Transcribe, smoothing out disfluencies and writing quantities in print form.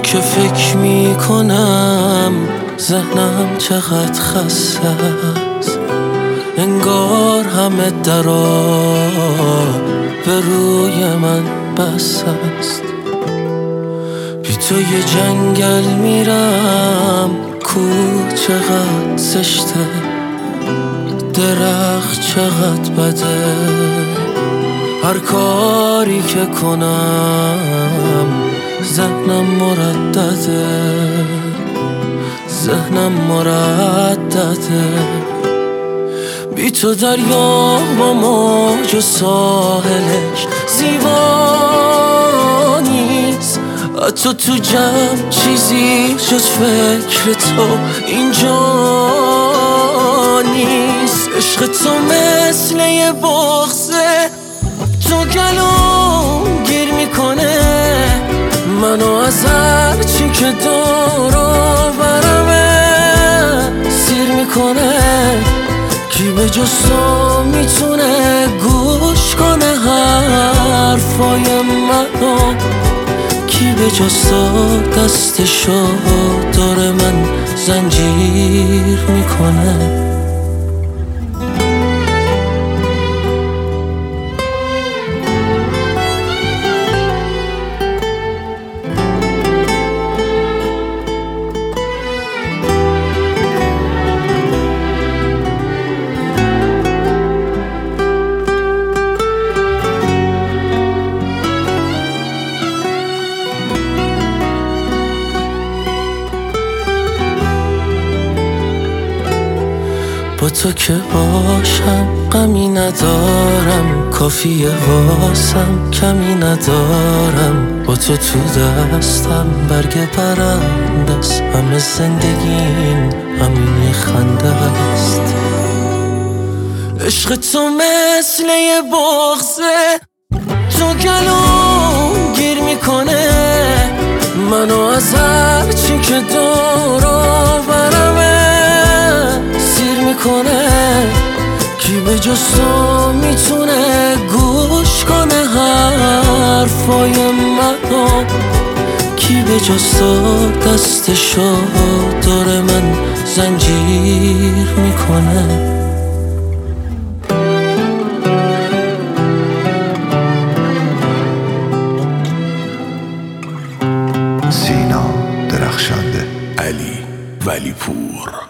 که فکر میکنم ذهنم چقدر خسته است، انگار همه درا به روی من بس است. بی تو یه جنگل میرم، کوه چقدر زشته، درخت چقدر بده، هر کاری که کنم ذهنم مردده. بی تو دریا با موج و ساحلش زیبا نیست، حتی تو جمع چیزی جز فکر تو اینجا نیست. عشق تو مثل یه بغضه تو گلوم گیر میکنه، منو از هر چی که دور و برمه سیر میکنه. کی به جز تو میتونه گوش کنه حرفای منو؟ کی به جز تو دستشو داره من زنجیر میکنه؟ با تو که باشم غمی ندارم، کافیه واسم کمی ندارم. با تو دستم برگ برنده است، همه زندگیم همین خنده است. عشق تو مثل یه بغضه تو گلوم گیر میکنه، منو از هر چی که دور و برمه سیر میکنه. کی به جز تو میتونه گوش کنه حرفای منو؟ کی به جز تو دستشو داره من زنجیر میکنه؟ سینا درخشنده، علی ولیپور.